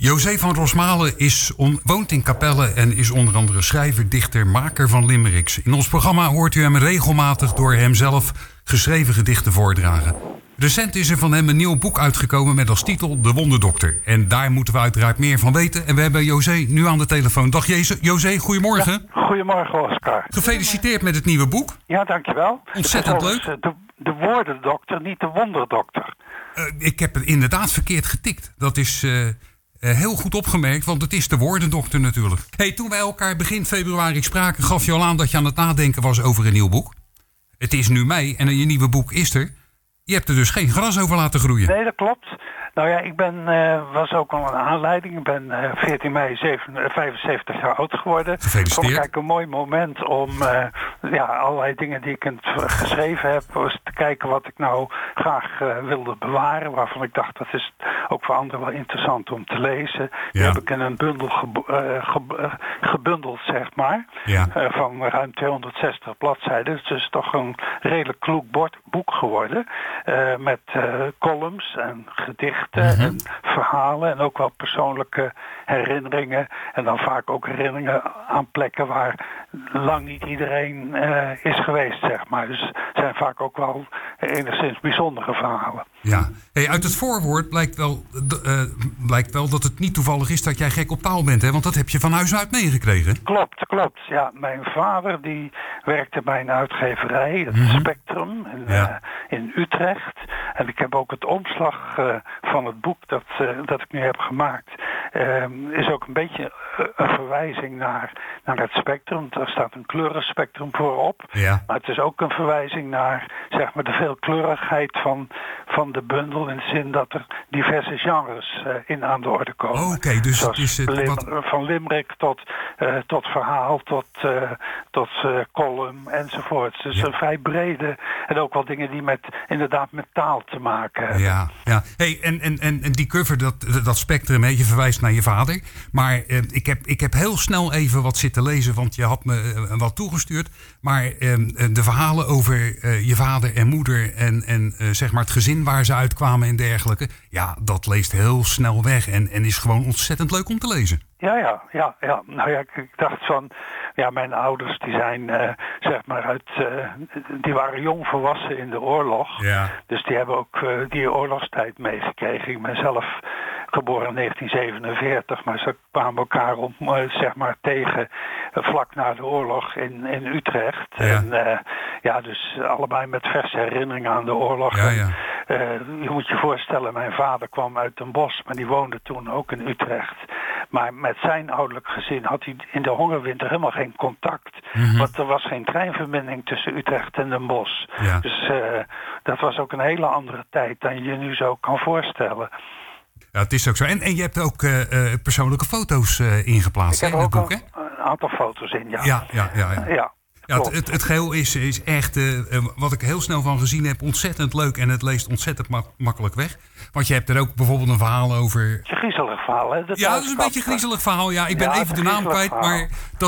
José van Rosmalen woont in Capelle en is onder andere schrijver, dichter, maker van limericks. In ons programma hoort u hem regelmatig door hemzelf geschreven gedichten voordragen. Recent is er van hem een nieuw boek uitgekomen met als titel De Wonderdokter. En daar moeten we uiteraard meer van weten. En we hebben José nu aan de telefoon. Dag José, goedemorgen. Ja, goedemorgen, Oscar. Gefeliciteerd met het nieuwe boek. Ja, dankjewel. Ontzettend leuk. De woordendokter, niet de wonderdokter. Ik heb het inderdaad verkeerd getikt. Dat is heel goed opgemerkt, want het is de woordendokter natuurlijk. Toen wij elkaar begin februari spraken, gaf je al aan dat je aan het nadenken was over een nieuw boek. Het is nu mei en je nieuwe boek is er. Je hebt er dus geen gras over laten groeien. Nee, dat klopt. Nou ja, ik was ook al een aanleiding. Ik ben 14 mei 75 jaar oud geworden. Gefeliciteerd. Het vond ik een mooi moment om allerlei dingen die ik geschreven heb, eens te kijken wat ik nou graag wilde bewaren. Waarvan ik dacht, dat is ook voor anderen wel interessant om te lezen. Die heb ik in een bundel gebundeld, zeg maar. Ja. Van ruim 260 bladzijden. Dus het is toch een redelijk kloek boek geworden. Met columns en gedichten. En verhalen en ook wel persoonlijke herinneringen. En dan vaak ook herinneringen aan plekken waar lang niet iedereen is geweest, zeg maar. Dus het zijn vaak ook wel enigszins bijzondere verhalen. Ja. Uit het voorwoord blijkt wel dat het niet toevallig is dat jij gek op taal bent, hè? Want dat heb je van huis uit meegekregen. Klopt. Ja, mijn vader die werkte bij een uitgeverij, het Spectrum, in Utrecht. En ik heb ook het omslag van het boek dat ik nu heb gemaakt, is ook een beetje een verwijzing naar het spectrum. Er staat een kleurenspectrum voorop. Ja. Maar het is ook een verwijzing naar, zeg maar, de veelkleurigheid van de bundel, in de zin dat er diverse genres in aan de orde komen. Oké, dus zoals het is van limerick tot verhaal, tot column enzovoort. Dus een vrij brede, en ook wel dingen die inderdaad met taal te maken hebben. Ja. En die cover, dat spectrum, je verwijst naar je vader. Maar ik heb heel snel even wat zitten lezen, want je had me wat toegestuurd. Maar de verhalen over je vader en moeder en zeg maar het gezin waar ze uitkwamen en dergelijke, ja, dat leest heel snel weg en is gewoon ontzettend leuk om te lezen. Ja. Nou ja, ik dacht van, ja, mijn ouders die zijn, zeg maar, die waren jong volwassen in de oorlog. Ja. Dus die hebben ook die oorlogstijd meegekregen. Ik ben zelf geboren in 1947, maar ze kwamen elkaar zeg maar tegen vlak na de oorlog in Utrecht. Ja. En dus allebei met verse herinneringen aan de oorlog. Ja. Je moet je voorstellen, mijn vader kwam uit Den Bosch, maar die woonde toen ook in Utrecht. Maar met zijn ouderlijk gezin had hij in de hongerwinter helemaal geen contact. Want er was geen treinverbinding tussen Utrecht en Den Bosch. Ja. Dus dat was ook een hele andere tijd dan je nu zo kan voorstellen. Ja, het is ook zo. En je hebt ook persoonlijke foto's ingeplaatst in het boek, hè? Een aantal foto's in, ja. Ja. Ja, het geheel is echt, wat ik heel snel van gezien heb, ontzettend leuk. En het leest ontzettend makkelijk weg. Want je hebt er ook bijvoorbeeld een verhaal over. Het is een griezelig verhaal, hè? Dat is een beetje een griezelig verhaal. Ja, ik ben even de naam kwijt. Verhaal. Maar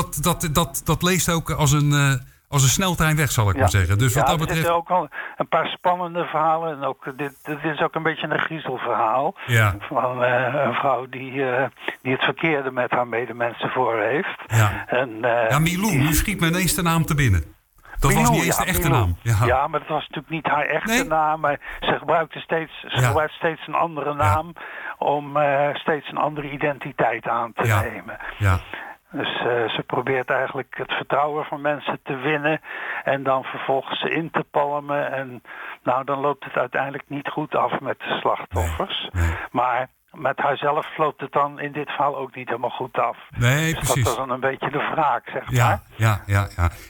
dat leest ook als een sneltrein weg, zal ik maar zeggen. Dus wat dat betreft. Er zitten ook al een paar spannende verhalen. En ook, dit is ook een beetje een griezelverhaal. Ja. Van een vrouw die het verkeerde met haar medemensen voor heeft. Ja, en, Milou, nu schiet me ineens de naam te binnen. Dat Milou, was niet eens de echte naam. Ja, maar dat was natuurlijk niet haar echte naam. Maar ze gebruikte steeds een andere naam om steeds een andere identiteit aan te nemen. Ja. Dus ze probeert eigenlijk het vertrouwen van mensen te winnen en dan vervolgens ze in te palmen. En nou, dan loopt het uiteindelijk niet goed af met de slachtoffers. Nee. Maar met haarzelf loopt het dan in dit verhaal ook niet helemaal goed af. Nee, dus precies. Dat is dan een beetje de wraak, zeg maar. Ja.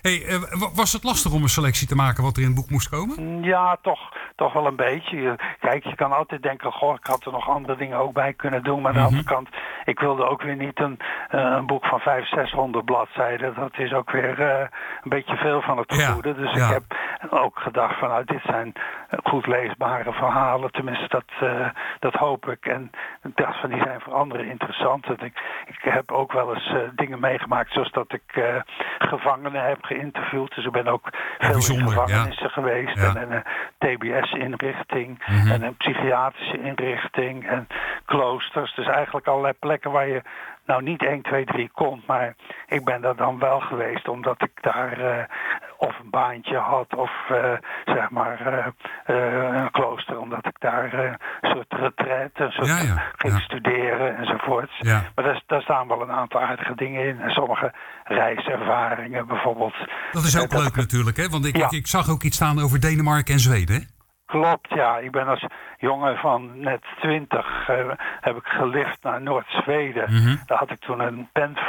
Was het lastig om een selectie te maken wat er in het boek moest komen? Ja, toch wel een beetje. Kijk, je kan altijd denken, goh, ik had er nog andere dingen ook bij kunnen doen. Maar aan de andere kant, ik wilde ook weer niet een boek van 500-600 bladzijden. Dat is ook weer een beetje veel van het goede. Dus ik heb ook gedacht van, nou, dit zijn goed leesbare verhalen. Tenminste, dat hoop ik. En ik dacht van, die zijn voor anderen interessant. En ik heb ook wel eens dingen meegemaakt, zoals dat ik gevangenen heb geïnterviewd. Dus ik ben ook veel in gevangenissen geweest. Ja. En een TBS-inrichting. Mm-hmm. En een psychiatrische inrichting. En kloosters. Dus eigenlijk allerlei plekken waar je nou niet 1, 2, 3 komt. Maar ik ben daar dan wel geweest, omdat ik daar of een baantje had of zeg maar een klooster, omdat ik daar een soort retraite, ging studeren enzovoorts. Ja. Maar daar staan wel een aantal aardige dingen in. En sommige reiservaringen bijvoorbeeld. Dat is ook leuk natuurlijk, hè? Want ik zag ook iets staan over Denemarken en Zweden, hè? Klopt, ja. Ik ben als jongen van net 20 heb ik gelift naar Noord-Zweden. Mm-hmm. Daar had ik toen een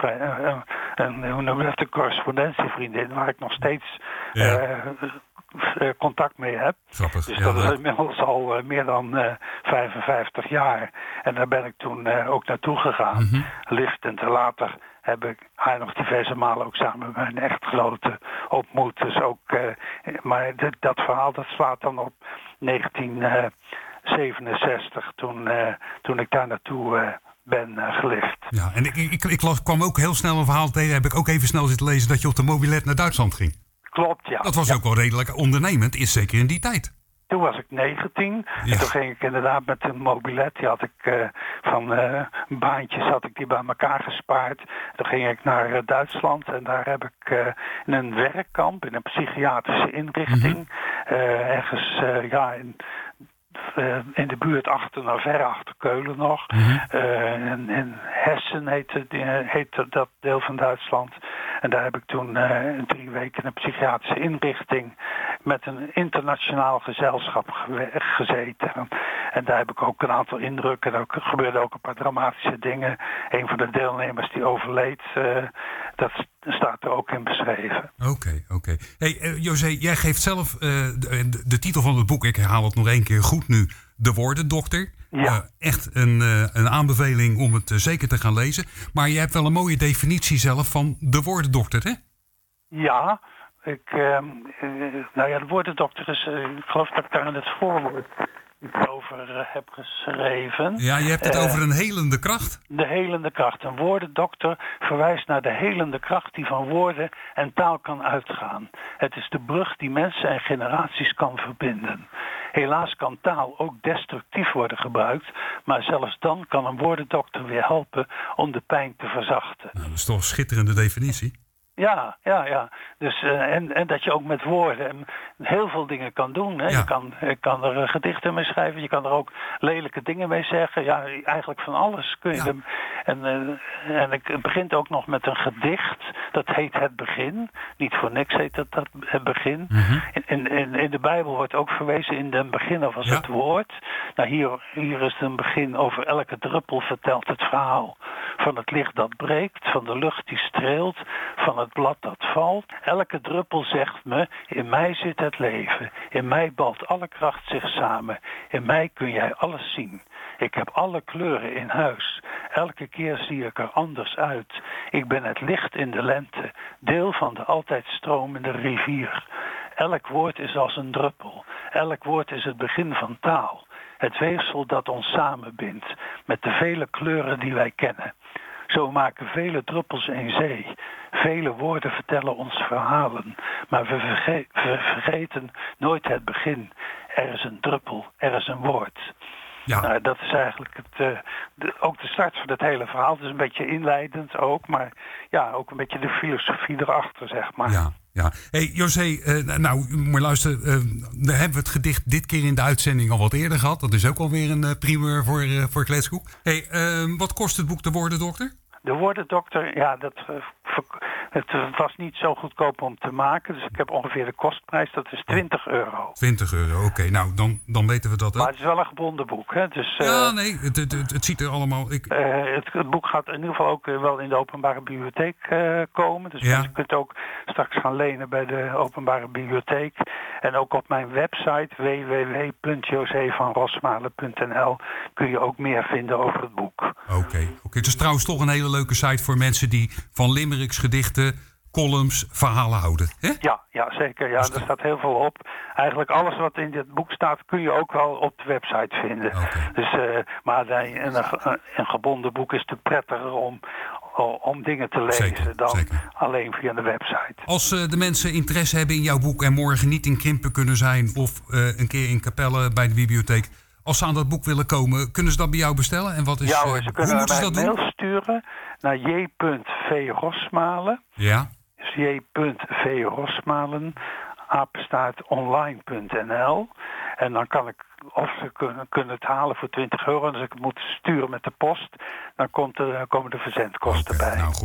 een correspondentievriendin waar ik nog steeds contact mee heb. Grappig, dus dat is inmiddels al meer dan 55 jaar. En daar ben ik toen ook naartoe gegaan. Mm-hmm. Liftend. En later heb ik haar nog diverse malen ook samen met mijn echtgenote ontmoet. Dus ook, maar dat verhaal dat slaat dan op 1967, toen ik daar naartoe ben gelift. Ja, en ik kwam ook heel snel een verhaal tegen, heb ik ook even snel zitten lezen, dat je op de mobilet naar Duitsland ging. Klopt, ja. Dat was ook wel redelijk ondernemend, is zeker in die tijd. Toen was ik 19 en toen ging ik inderdaad met een mobilet. Die had ik van baantjes had ik die bij elkaar gespaard. Toen ging ik naar Duitsland en daar heb ik in een werkkamp, in een psychiatrische inrichting, ergens in de buurt ver achter Keulen nog. Mm-hmm. In Hessen heette dat deel van Duitsland. En daar heb ik toen 3 weken in een psychiatrische inrichting met een internationaal gezelschap gezeten. En daar heb ik ook een aantal indrukken. Er gebeurden ook een paar dramatische dingen. Een van de deelnemers die overleed, dat staat er ook in beschreven. Oké. Hey, José, jij geeft zelf de titel van het boek, ik herhaal het nog 1 keer goed nu, De Woordendokter. Ja. Echt een aanbeveling om het zeker te gaan lezen. Maar je hebt wel een mooie definitie zelf van de woordendokter, hè? Ja, de woordendokter is, ik geloof dat ik daar in het voorwoord iets over heb geschreven. Ja, je hebt het over een helende kracht. De helende kracht. Een woordendokter verwijst naar de helende kracht die van woorden en taal kan uitgaan. Het is de brug die mensen en generaties kan verbinden. Helaas kan taal ook destructief worden gebruikt, maar zelfs dan kan een woordendokter weer helpen om de pijn te verzachten. Nou, dat is toch een schitterende definitie. Ja. Dus, en dat je ook met woorden heel veel dingen kan doen. Hè? Ja. Je kan er gedichten mee schrijven. Je kan er ook lelijke dingen mee zeggen. Ja, eigenlijk van alles kun je hem. En het begint ook nog met een gedicht. Dat heet Het Begin. Niet voor niks heet dat Het Begin. Mm-hmm. In de Bijbel wordt ook verwezen in den beginnen was het woord. Nou, hier is een begin over elke druppel vertelt het verhaal. Van het licht dat breekt, van de lucht die streelt, van het blad dat valt. Elke druppel zegt me, in mij zit het leven. In mij balt alle kracht zich samen. In mij kun jij alles zien. Ik heb alle kleuren in huis. Elke keer zie ik er anders uit. Ik ben het licht in de lente, deel van de altijd stromende rivier. Elk woord is als een druppel. Elk woord is het begin van taal. Het weefsel dat ons samenbindt met de vele kleuren die wij kennen. Zo maken vele druppels een zee. Vele woorden vertellen ons verhalen. Maar we vergeten nooit het begin. Er is een druppel, er is een woord. Ja. Nou, dat is eigenlijk ook de start van het hele verhaal. Het is een beetje inleidend ook, maar ja, ook een beetje de filosofie erachter, zeg maar. Ja. Hey, José, maar luister, we hebben het gedicht dit keer in de uitzending al wat eerder gehad. Dat is ook alweer een primeur voor Kletskoek. Hey, wat kost het boek De Woordendokter? De Woordendokter, ja, het was niet zo goedkoop om te maken. Dus ik heb ongeveer de kostprijs, dat is €20. €20, oké. Nou, dan weten we dat ook. Maar het is wel een gebonden boek, hè. Dus, nee, het ziet er allemaal... Het boek gaat in ieder geval ook wel in de openbare bibliotheek komen. Dus je kunt ook straks gaan lenen bij de openbare bibliotheek. En ook op mijn website www.josevanrosmalen.nl kun je ook meer vinden over het boek. Oké. Het is trouwens toch een hele leuke site voor mensen die van limericks, gedichten, columns, verhalen houden. Hè? Ja, zeker. Ja, er staat heel veel op. Eigenlijk alles wat in dit boek staat kun je ook wel op de website vinden. Okay. Dus, maar een gebonden boek is te prettiger om dingen te lezen dan alleen via de website. Als de mensen interesse hebben in jouw boek en morgen niet in Krimpen kunnen zijn of een keer in Capelle bij de bibliotheek, als ze aan dat boek willen komen, kunnen ze dat bij jou bestellen? En wat is, ja, ze kunnen mij een mail sturen naar j.vrosmalen. Ja. Dus j.vrosmalen @online.nl. En dan kan ik, of ze kunnen het halen voor €20. En als ik het moet sturen met de post, dan komen de verzendkosten bij. Nou goed.